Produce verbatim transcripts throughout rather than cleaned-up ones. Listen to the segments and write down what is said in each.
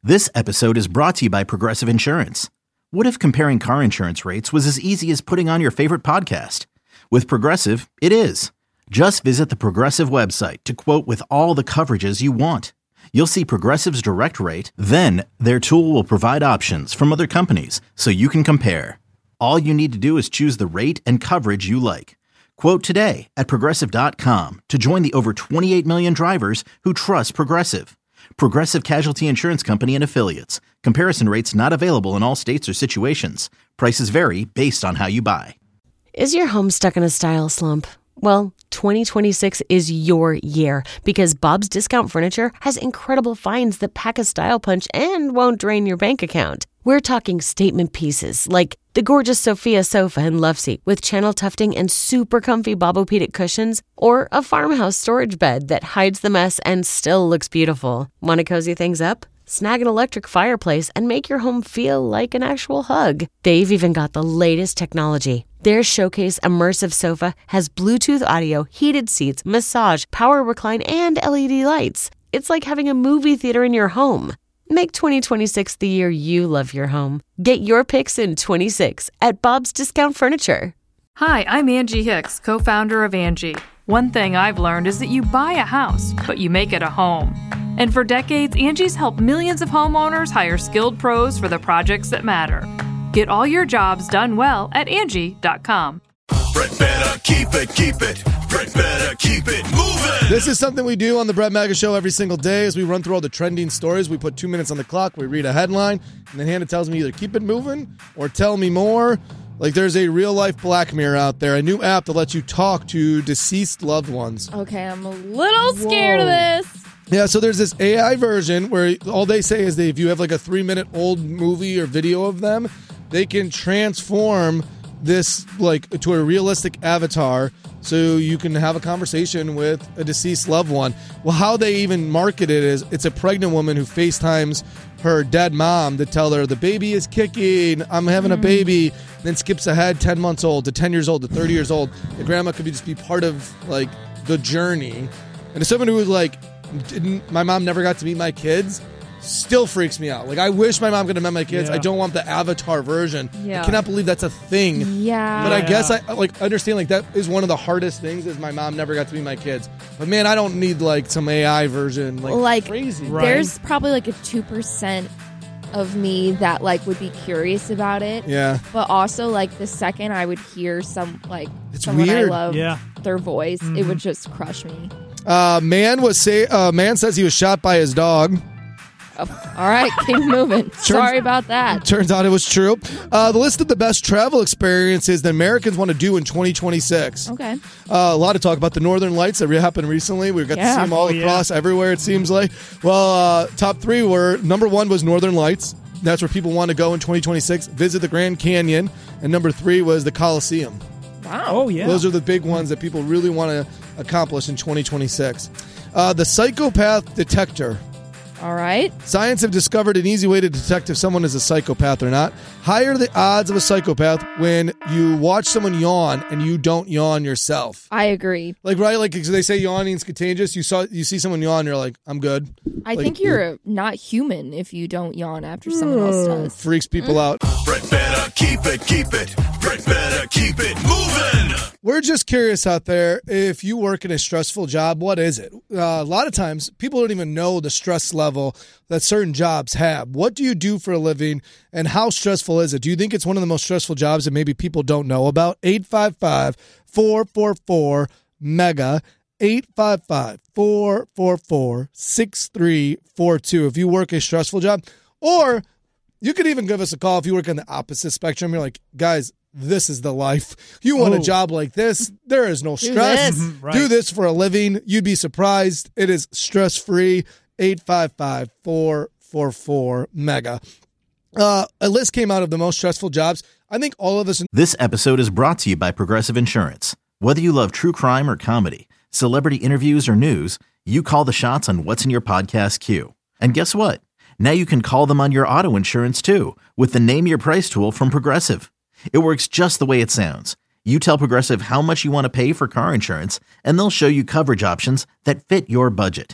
This episode is brought to you by Progressive Insurance. What if comparing car insurance rates was as easy as putting on your favorite podcast? With Progressive, it is. Just visit the Progressive website to quote with all the coverages you want. You'll see Progressive's direct rate, then their tool will provide options from other companies so you can compare. All you need to do is choose the rate and coverage you like. Quote today at progressive dot com to join the over twenty-eight million drivers who trust Progressive. Progressive Casualty Insurance Company and Affiliates. Comparison rates not available in all states or situations. Prices vary based on how you buy. Is your home stuck in a style slump? Well, twenty twenty-six is your year because Bob's Discount Furniture has incredible finds that pack a style punch and won't drain your bank account. We're talking statement pieces like the gorgeous Sophia sofa and love seat with channel tufting and super comfy Bobopedic cushions, or a farmhouse storage bed that hides the mess and still looks beautiful. Want to cozy things up? Snag an electric fireplace and make your home feel like an actual hug. They've even got the latest technology. Their Showcase Immersive Sofa has Bluetooth audio, heated seats, massage, power recline, and L E D lights. It's like having a movie theater in your home. Make twenty twenty-six the year you love your home. Get your picks in twenty-six at Bob's Discount Furniture. Hi, I'm Angie Hicks, co-founder of Angie. One thing I've learned is that you buy a house, but you make it a home. And for decades, Angie's helped millions of homeowners hire skilled pros for the projects that matter. Get all your jobs done well at Angie dot com. Brett better keep it, keep it. Brett better keep it moving. This is something we do on the Brett Maga Show every single day as we run through all the trending stories. We put two minutes on the clock, we read a headline, and then Hannah tells me either keep it moving or tell me more. Like there's a real-life Black Mirror out there, a new app that lets you talk to deceased loved ones. Okay, I'm a little scared Whoa. of this. Yeah, so there's this A I version where all they say is that if you have like a three-minute old movie or video of them, they can transform this like to a realistic avatar so you can have a conversation with a deceased loved one. Well, how they even market it is it's a pregnant woman who FaceTimes her dead mom to tell her the baby is kicking, I'm having mm. a baby, then skips ahead ten months old to ten years old to thirty years old. The grandma could be just be part of like the journey. And as someone who was like, didn't, my mom never got to meet my kids, still freaks me out. Like, I wish my mom could have met my kids. Yeah. I don't want the avatar version. Yeah. I cannot believe that's a thing. Yeah. But I yeah. guess I like understand like that is one of the hardest things is my mom never got to meet my kids. But man, I don't need like some A I version. Like, like crazy. Right. There's probably like a two percent of me that like would be curious about it. Yeah. But also like the second I would hear some like it's someone weird. I love yeah. their voice, mm-hmm. it would just crush me. Uh, man was say uh, man says he was shot by his dog. Oh, all right, keep moving. Turns, Sorry about that. Turns out it was true. Uh, the list of the best travel experiences that Americans want to do in twenty twenty-six. Okay. Uh, a lot of talk about the Northern Lights that happened recently. We've got yeah. to see them all oh, across yeah. everywhere, it seems like. Well, uh, top three were, number one was Northern Lights. That's where people want to go in twenty twenty-six. Visit the Grand Canyon. And number three was the Coliseum. Wow. Oh, yeah. Those are the big ones that people really want to accomplish in twenty twenty-six. Uh, the Psychopath Detector. All right. Science have discovered an easy way to detect if someone is a psychopath or not. Higher the odds of a psychopath when you watch someone yawn and you don't yawn yourself. I agree. Like, right? Like, they say yawning is contagious. You saw, you see someone yawn, you're like, I'm good. I like, think you're not human if you don't yawn after someone else does. Freaks people out. Brett better keep it, keep it. Brett better keep it moving. We're just curious out there, if you work in a stressful job, what is it? Uh, a lot of times, people don't even know the stress level that certain jobs have. What do you do for a living, and how stressful is it? Do you think it's one of the most stressful jobs that maybe people don't know about? eight five five, four four four, MEGA, eight five five, four four four, six three four two. If you work a stressful job, or you could even give us a call if you work on the opposite spectrum. You're like, guys, this is the life. You want oh. a job like this? There is no stress. Do this. Mm-hmm, right. Do this for a living. You'd be surprised. It is stress-free. eight five five, four four four, MEGA. Uh, a list came out of the most stressful jobs. I think all of us... This episode is brought to you by Progressive Insurance. Whether you love true crime or comedy, celebrity interviews or news, you call the shots on what's in your podcast queue. And guess what? Now you can call them on your auto insurance too with the Name Your Price tool from Progressive. It works just the way it sounds. You tell Progressive how much you want to pay for car insurance, and they'll show you coverage options that fit your budget.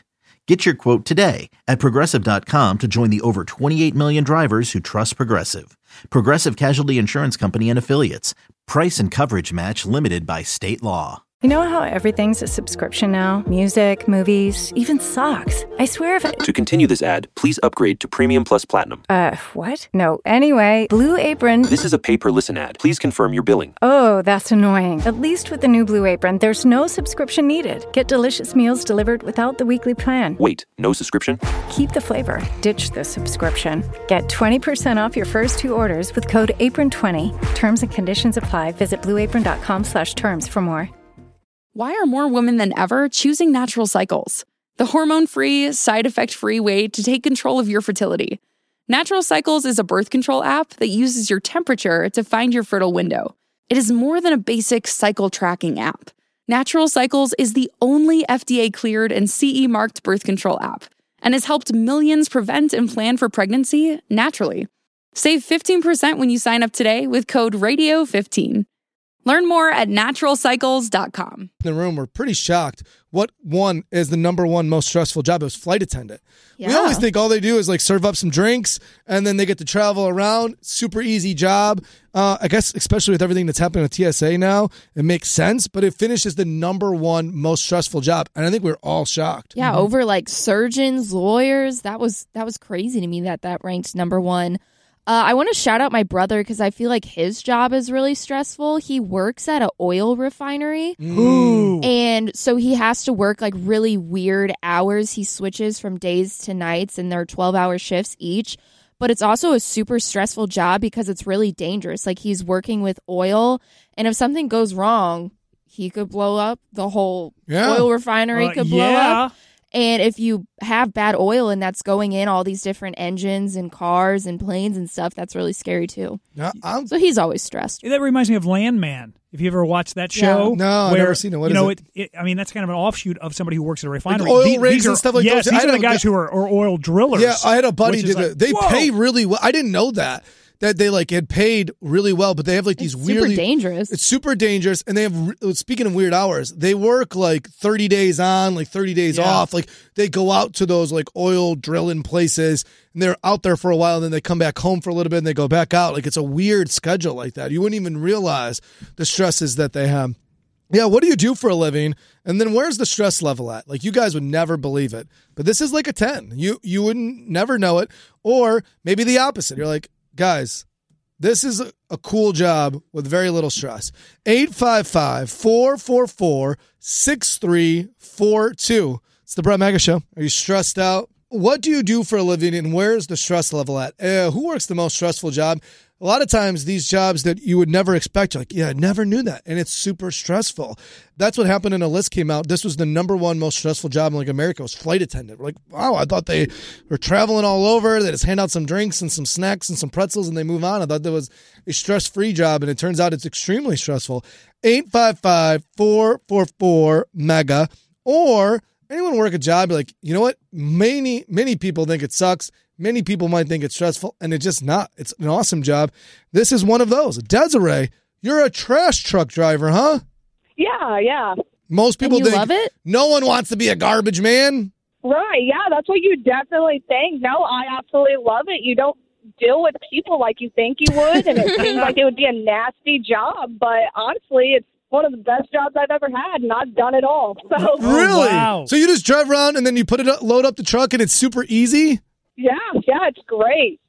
Get your quote today at Progressive dot com to join the over twenty-eight million drivers who trust Progressive. Progressive Casualty Insurance Company and Affiliates. Price and coverage match limited by state law. You know how everything's a subscription now? Music, movies, even socks. I swear if it... To continue this ad, please upgrade to Premium Plus Platinum. Uh, what? No. Anyway, Blue Apron... This is a pay-per-listen ad. Please confirm your billing. Oh, that's annoying. At least with the new Blue Apron, there's no subscription needed. Get delicious meals delivered without the weekly plan. Wait, no subscription? Keep the flavor. Ditch the subscription. Get twenty percent off your first two orders with code apron twenty. Terms and conditions apply. Visit blueapron.com slash terms for more. Why are more women than ever choosing Natural Cycles? The hormone-free, side-effect-free way to take control of your fertility. Natural Cycles is a birth control app that uses your temperature to find your fertile window. It is more than a basic cycle tracking app. Natural Cycles is the only F D A-cleared and C E-marked birth control app and has helped millions prevent and plan for pregnancy naturally. Save fifteen percent when you sign up today with code radio fifteen. Learn more at natural cycles dot com. In the room, we're pretty shocked. What one is the number one most stressful job? It was flight attendant. Yeah. We always think all they do is like serve up some drinks and then they get to travel around. Super easy job. Uh, I guess especially with everything that's happening with T S A now, it makes sense. But it finishes the number one most stressful job, and I think we're all shocked. Yeah, Mm-hmm. over like surgeons, lawyers. That was that was crazy to me that that ranked number one. Uh, I want to shout out my brother because I feel like his job is really stressful. He works at an oil refinery. Ooh. And so he has to work like really weird hours. He switches from days to nights and they're twelve-hour shifts each. But it's also a super stressful job because it's really dangerous. Like he's working with oil, and if something goes wrong, he could blow up. The whole Yeah. oil refinery Uh, could blow yeah. up. And if you have bad oil and that's going in all these different engines and cars and planes and stuff, that's really scary too. Yeah, I'm, So he's always stressed. That reminds me of Landman. If you ever watched that show, Yeah. No, I've where, never seen it. What you is know, it? It, it, I mean, that's kind of an offshoot of somebody who works at a refinery. oil The- rigs these are, and stuff like yes, those. these I are the don't- guys who are, are oil drillers. Yeah, I had a buddy which did is like, it. They whoa. pay really well. I didn't know that. That they like had paid really well, but they have like these It's weirdly super dangerous. It's super dangerous, and they have. re- Speaking of weird hours, they work like thirty days on, like thirty days Yeah. off. Like they go out to those like oil drilling places, and they're out there for a while, and then they come back home for a little bit, and they go back out. Like it's a weird schedule like that. You wouldn't even realize the stresses that they have. Yeah, what do you do for a living? And then where's the stress level at? Like you guys would never believe it, but this is like a ten. You you wouldn't never know it, or maybe the opposite. You're like, guys, this is a, a cool job with very little stress. eight five five, four four four, six three four two. It's the Brett Mega Show. Are you stressed out? What do you do for a living, and where's the stress level at? Uh, who works the most stressful job? A lot of times these jobs that you would never expect, you're like, yeah, I never knew that. And it's super stressful. That's what happened when a list came out. This was the number one most stressful job in like America was flight attendant. We're like, wow, I thought they were traveling all over. They just hand out some drinks and some snacks and some pretzels and they move on. I thought that was a stress-free job, and it turns out it's extremely stressful. eight five five, four four four, MEGA. Or anyone work a job, like, you know what? Many, many people think it sucks. Many people might think it's stressful, and it's just not. It's an awesome job. This is one of those. Desiree, you're a trash truck driver, huh? Yeah, yeah. Most people And you think love it? no one wants to be a garbage man. Right, yeah, that's what you definitely think. No, I absolutely love it. You don't deal with people like you think you would, and it seems like it would be a nasty job, but honestly, it's one of the best jobs I've ever had, and I've done it all. So Really? wow. So you just drive around and then you put it up, load up the truck, and it's super easy? yeah, yeah, it's great.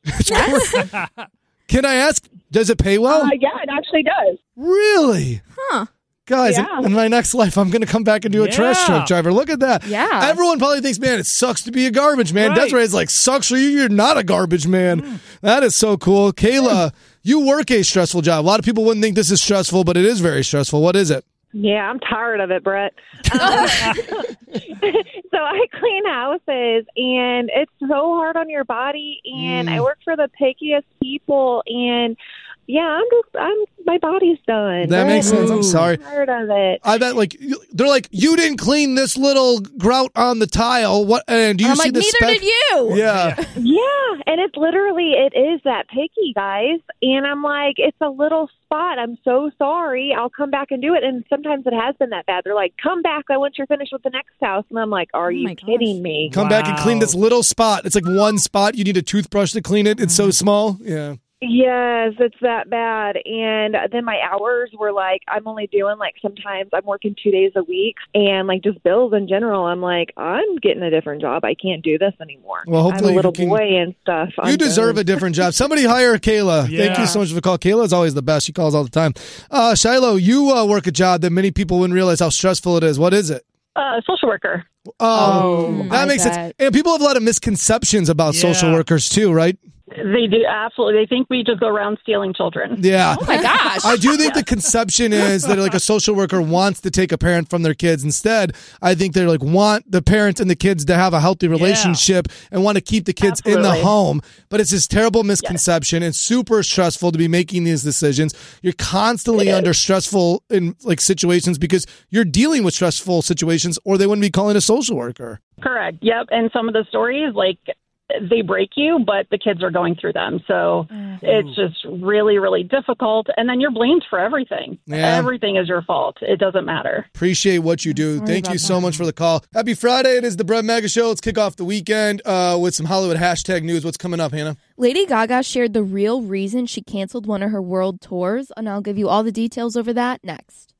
Can I ask, does it pay well? Uh, yeah, it actually does. Really? Huh. Guys, Yeah. in, in my next life, I'm going to come back and do a trash Yeah. truck driver. Look at that. Yeah. Everyone probably thinks, man, it sucks to be a garbage man. Right. Desiree's like, sucks for you. You're not a garbage man. Mm. That is so cool. Kayla, you work a stressful job. A lot of people wouldn't think this is stressful, but it is very stressful. What is it? Yeah, I'm tired of it, Brett. Um, so I clean houses, and it's so hard on your body, and Mm. I work for the pickiest people, and Yeah, I'm just, I'm, my body's done. That makes sense. I'm sorry. I'm tired of it. I bet, like, they're like, you didn't clean this little grout on the tile. What? And do you I'm see like, the neither speck? did you. Yeah. Yeah, and it's literally, it is that picky, guys. And I'm like, it's a little spot. I'm so sorry. I'll come back and do it. And sometimes it has been that bad. They're like, come back once you're finished with the next house. And I'm like, are Oh you my gosh. kidding me? Come back and clean this little spot. It's like one spot. You need a toothbrush to clean it. It's so small. Yeah. Yes, it's that bad. And then my hours were like, I'm only doing like sometimes I'm working two days a week and like just bills in general. I'm like, I'm getting a different job. I can't do this anymore. Well, hopefully I have a little you can- boy and stuff. You I'm deserve done. a different job. Somebody hire Kayla. Thank Yeah. you so much for the call. Kayla is always the best. She calls all the time. Uh, Shiloh, you uh, work a job that many people wouldn't realize how stressful it is. What is it? Uh, social worker. Oh, that I makes bet. sense. And people have a lot of misconceptions about Yeah. social workers too, right? They do, absolutely. They think we just go around stealing children. Yeah. Oh my gosh. I do think the conception is that like a social worker wants to take a parent from their kids. Instead, I think they like want the parent and the kids to have a healthy relationship and want to keep the kids in the Absolutely. home. But it's this terrible misconception. It's super stressful to be making these decisions. You're constantly under stressful in like situations because you're dealing with stressful situations, or they wouldn't be calling a social worker. Correct. Yep. And some of the stories, like, they break you, but the kids are going through them. So it's just really, really difficult. And then you're blamed for everything. Yeah. Everything is your fault. It doesn't matter. Appreciate what you do. Thank you about so much for the call. Happy Friday. It is the Brett Mega Show. Let's kick off the weekend uh, with some Hollywood hashtag news. What's coming up, Hannah? Lady Gaga shared the real reason she canceled one of her world tours, and I'll give you all the details over that next.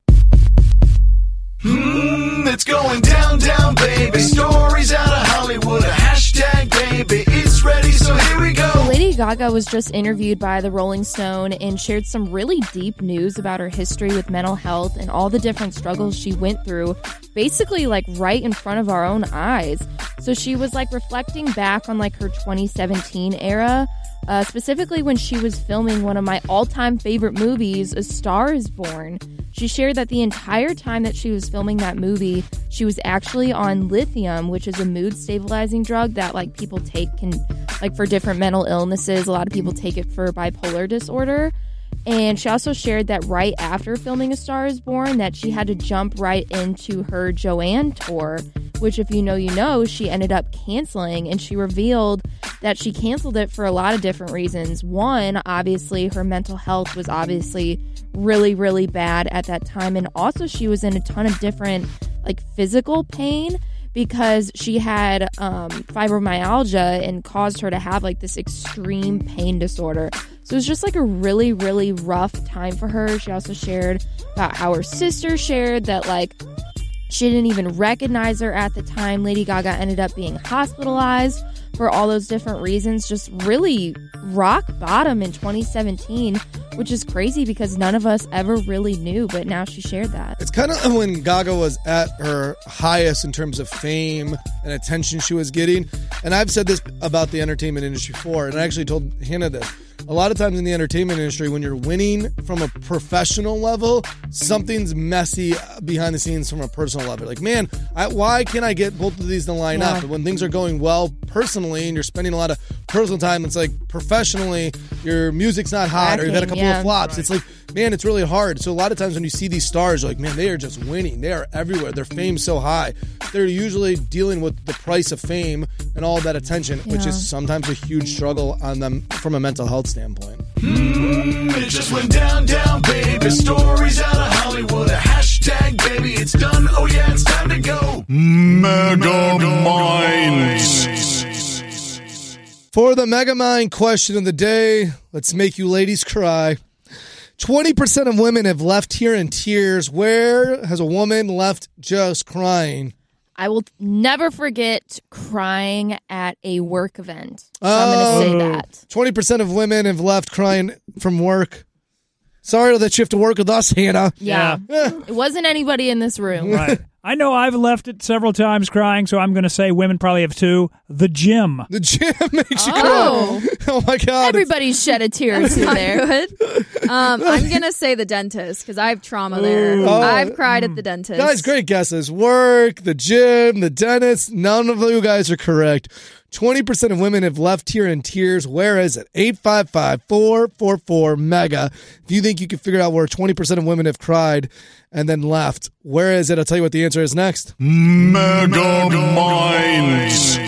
Mm, it's going down, down, baby. Stories out of Hollywood. A hashtag, baby. It's ready, so here we go. Lady Gaga was just interviewed by the Rolling Stone and shared some really deep news about her history with mental health and all the different struggles she went through, basically like right in front of our own eyes. So she was like reflecting back on like her twenty seventeen era, uh, specifically when she was filming one of my all-time favorite movies, A Star is Born. She shared that the entire time that she was filming that movie, she was actually on lithium, which is a mood stabilizing drug that like people take can like for different mental illnesses. A lot of people take it for bipolar disorder. And she also shared that right after filming A Star is Born, that she had to jump right into her Joanne tour, which if you know, you know, she ended up canceling. And she revealed that she canceled it for a lot of different reasons. One, obviously, her mental health was obviously really, really bad at that time. And also she was in a ton of different like physical pain because she had um, fibromyalgia and caused her to have like this extreme pain disorder. So it was just like a really, really rough time for her. She also shared about how her sister shared that like she didn't even recognize her at the time. Lady Gaga ended up being hospitalized for all those different reasons. Just really rock bottom in twenty seventeen, which is crazy because none of us ever really knew, but now she shared that. It's kind of when Gaga was at her highest in terms of fame and attention she was getting. And I've said this about the entertainment industry before, and I actually told Hannah this. A lot of times in the entertainment industry, when you're winning from a professional level, something's messy behind the scenes from a personal level. Like, man, I, why can't I get both of these to line Yeah. up? And when things are going well personally and you're spending a lot of personal time, it's like professionally, your music's not hot or you've had a couple Yeah. of flops. It's like, man, it's really hard. So a lot of times when you see these stars, you're like, man, they are just winning. They are everywhere. Their fame's so high. They're usually dealing with the price of fame and all that attention, which Yeah. is sometimes a huge struggle on them from a mental health standpoint. Mm, it just went down, down, baby. Stories out of Hollywood. A hashtag, baby. It's done. Oh, yeah, it's time to go. Mega Minds. For the Megamind question of the day, let's make you ladies cry. twenty percent of women have left here in tears. Where has a woman left just crying? I will never forget crying at a work event. So I'm going to say that. twenty percent of women have left crying from work. Sorry that you have to work with us, Hannah. Yeah. It wasn't anybody in this room. Right. I know I've left it several times crying, so I'm going to say women probably have too. The gym. The gym makes you Oh. cry. Oh, my God. Everybody shed a tear or That's two not there. good. Um, I'm going to say the dentist because I have trauma there. Ooh. Oh. I've cried at the dentist. Guys, great guesses. Work, the gym, the dentist. None of you guys are correct. twenty percent of women have left here in tears. Where is it? eight five five, four four four, MEGA. If you think you can figure out where twenty percent of women have cried and then left, where is it? I'll tell you what the answer is next. Mega Minds.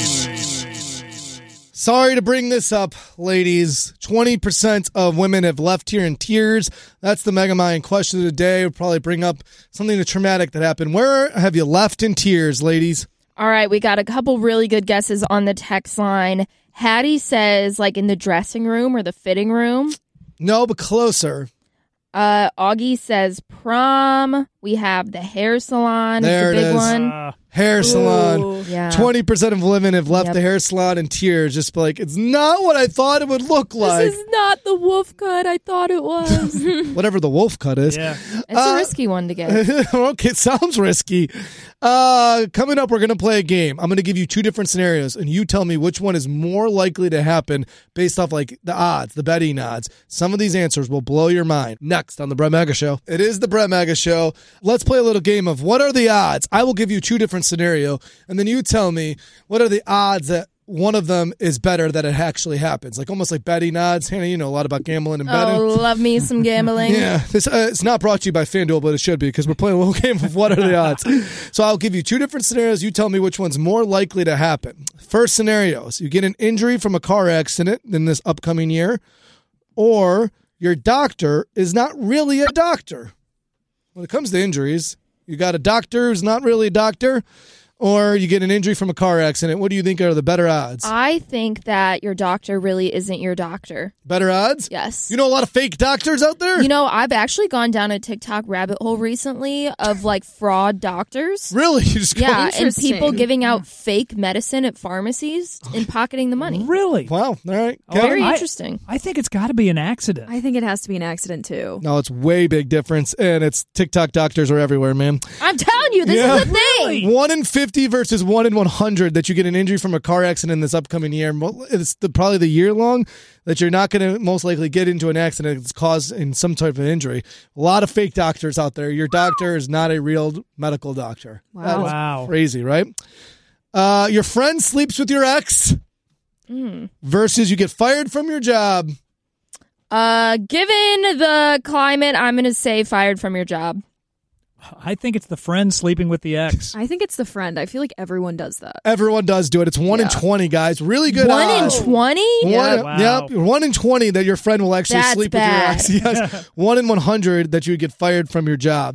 Sorry to bring this up, ladies. twenty percent of women have left here in tears. That's the Mega Mind question of the day. We'll probably bring up something traumatic that happened. Where have you left in tears, ladies? All right, we got a couple really good guesses on the text line. Hattie says, like, in the dressing room or the fitting room. No, but closer. Uh, Augie says prom. We have the hair salon. There it's a it big is. one. Uh, hair salon. Ooh, yeah. twenty percent of women have left Yep. the hair salon in tears. Just like, it's not what I thought it would look like. This is not the wolf cut I thought it was. Whatever the wolf cut is. Yeah. It's a risky one to get. Okay, it sounds risky. Uh, coming up, we're going to play a game. I'm going to give you two different scenarios, and you tell me which one is more likely to happen based off like the odds, the betting odds. Some of these answers will blow your mind. Next on the Brett Mega Show. It is the Brett Mega Show. Let's play a little game of what are the odds. I will give you two different scenarios, and then you tell me what are the odds that one of them is better that it actually happens. Like almost like betting odds. Hannah, you know a lot about gambling and betting. Oh, love me some gambling. Yeah, this, uh, it's not brought to you by FanDuel, but it should be because we're playing a little game of what are the odds. So I'll give you two different scenarios. You tell me which one's more likely to happen. First scenario is you get an injury from a car accident in this upcoming year, or your doctor is not really a doctor. When it comes to injuries, you got a doctor who's not really a doctor, or you get an injury from a car accident. What do you think are the better odds? I think that your doctor really isn't your doctor. Better odds? Yes. You know a lot of fake doctors out there? You know, I've actually gone down a TikTok rabbit hole recently of like fraud doctors. Really? You just go- Yeah, and Interesting. people giving out fake medicine at pharmacies and pocketing the money. Really? Wow. All right. Oh, Very I- interesting. I think it's got to be an accident. I think it has to be an accident too. No, it's way big difference, and it's TikTok doctors are everywhere, man. I'm telling you, this Yeah. is a thing. One in fifty versus one in one hundred that you get an injury from a car accident this upcoming year. Mo- It's the, probably the year long that you're not going to most likely get into an accident that's caused in some type of injury. A lot of fake doctors out there. Your doctor is not a real medical doctor. Wow. That is Wow. crazy, right? Uh, your friend sleeps with your ex Mm. versus you get fired from your job. Uh, given the climate, I'm going to say fired from your job. I think it's the friend sleeping with the ex. I think it's the friend. I feel like everyone does that. Everyone does do it. It's one in Yeah. twenty, guys. Really good One odds. in twenty? One, Yeah. Wow. Yep, one in twenty that your friend will actually That's sleep bad. with your ex. Yes. One in one hundred that you would get fired from your job.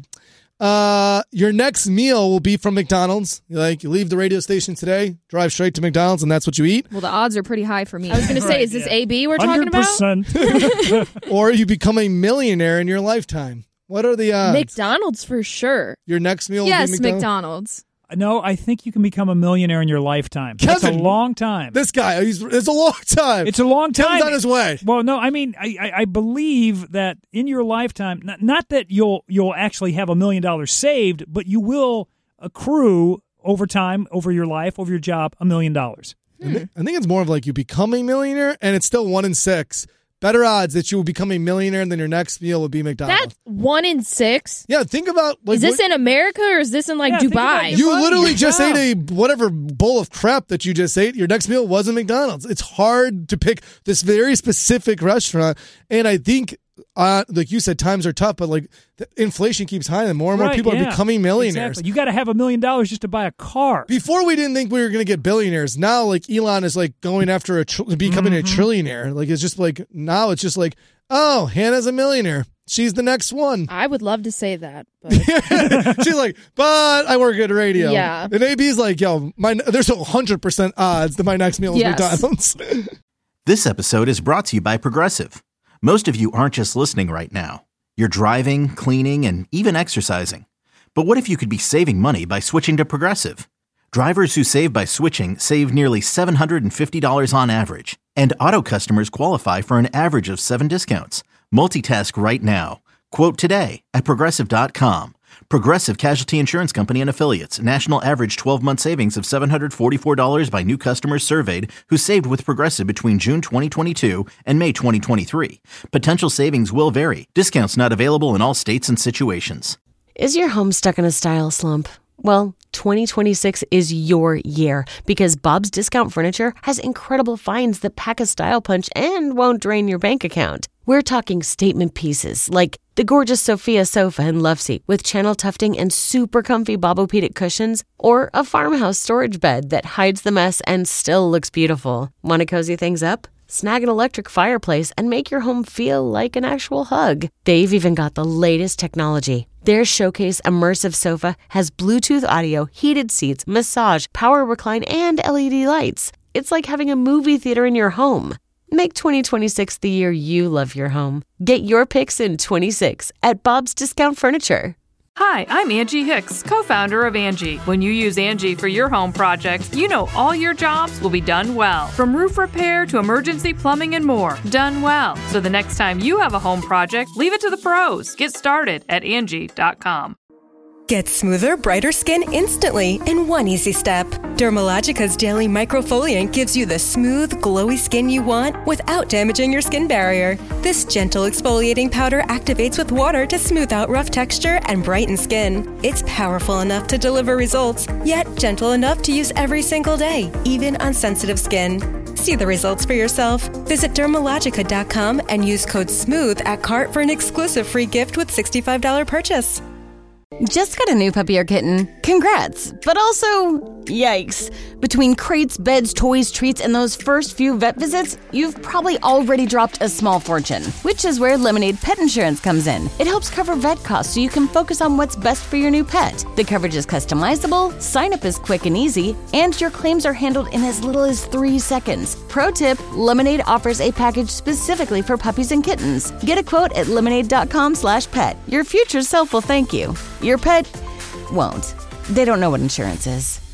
Uh, your next meal will be from McDonald's. You like you leave the radio station today, drive straight to McDonald's, and that's what you eat. Well, the odds are pretty high for me. I was going to say, is this A B we're talking about? one hundred percent. Or you become a millionaire in your lifetime. What are the odds? McDonald's for sure. Your next meal will Yes, be McDonald's. McDonald's. No, I think you can become a millionaire in your lifetime. That's a Kevin, long time. This guy, he's, it's a long time. It's a long time. Kevin's on his way. Well, no, I mean, I, I, I believe that in your lifetime, not, not that you'll you'll actually have a million dollars saved, but you will accrue over time, over your life, over your job, a million dollars. I thi- I think it's more of like you become a millionaire, and it's still one in six. Better odds that you will become a millionaire and then your next meal will be McDonald's. That's one in six. Yeah, think about like is this what- in America or is this in like Yeah, think about Dubai? your- you money, literally your just job. ate a whatever bowl of crap that you just ate. Your next meal wasn't McDonald's. It's hard to pick this very specific restaurant, and I think, uh, like you said, times are tough. But like the inflation keeps high, and more and more Right, people yeah. are becoming millionaires. Exactly. You got to have a million dollars just to buy a car. Before we didn't think we were going to get billionaires. Now, like Elon is like going after a tr- becoming Mm-hmm. a trillionaire. Like it's just like now it's just like, oh, Hannah's a millionaire. She's the next one. I would love to say that. But She's like, but I work at radio. Yeah. And A B's like, yo, my there's a hundred percent odds that my next meal is Yes. McDonald's. This episode is brought to you by Progressive. Most of you aren't just listening right now. You're driving, cleaning, and even exercising. But what if you could be saving money by switching to Progressive? Drivers who save by switching save nearly seven hundred fifty dollars on average. And auto customers qualify for an average of seven discounts. Multitask right now. Quote today at Progressive dot com. Progressive Casualty Insurance Company and Affiliates. National average twelve-month savings of seven hundred forty-four dollars by new customers surveyed who saved with Progressive between June twenty twenty-two and May twenty twenty-three. Potential savings will vary. Discounts not available in all states and situations. Is your home stuck in a style slump? Well, twenty twenty-six is your year because Bob's Discount Furniture has incredible finds that pack a style punch and won't drain your bank account. We're talking statement pieces like the gorgeous Sophia sofa and love seat with channel tufting and super comfy Bobopedic cushions, or a farmhouse storage bed that hides the mess and still looks beautiful. Want to cozy things up? Snag an electric fireplace and make your home feel like an actual hug. They've even got the latest technology. Their Showcase Immersive Sofa has Bluetooth audio, heated seats, massage, power recline, and L E D lights. It's like having a movie theater in your home. Make twenty twenty-six the year you love your home. Get your picks in twenty-six at Bob's Discount Furniture. Hi, I'm Angie Hicks, co-founder of Angie. When you use Angie for your home projects, you know all your jobs will be done well. From roof repair to emergency plumbing and more, done well. So the next time you have a home project, leave it to the pros. Get started at Angie dot com. Get smoother, brighter skin instantly in one easy step. Dermalogica's Daily Microfoliant gives you the smooth, glowy skin you want without damaging your skin barrier. This gentle exfoliating powder activates with water to smooth out rough texture and brighten skin. It's powerful enough to deliver results, yet gentle enough to use every single day, even on sensitive skin. See the results for yourself. Visit Dermalogica dot com and use code SMOOTH at cart for an exclusive free gift with sixty-five dollars purchase. Just got a new puppy or kitten. Congrats. But also, yikes. Between crates, beds, toys, treats, and those first few vet visits, you've probably already dropped a small fortune, which is where Lemonade Pet Insurance comes in. It helps cover vet costs so you can focus on what's best for your new pet. The coverage is customizable, sign-up is quick and easy, and your claims are handled in as little as three seconds. Pro tip, Lemonade offers a package specifically for puppies and kittens. Get a quote at lemonade dot com slash pet. Your future self will thank you. Your pet won't. They don't know what insurance is.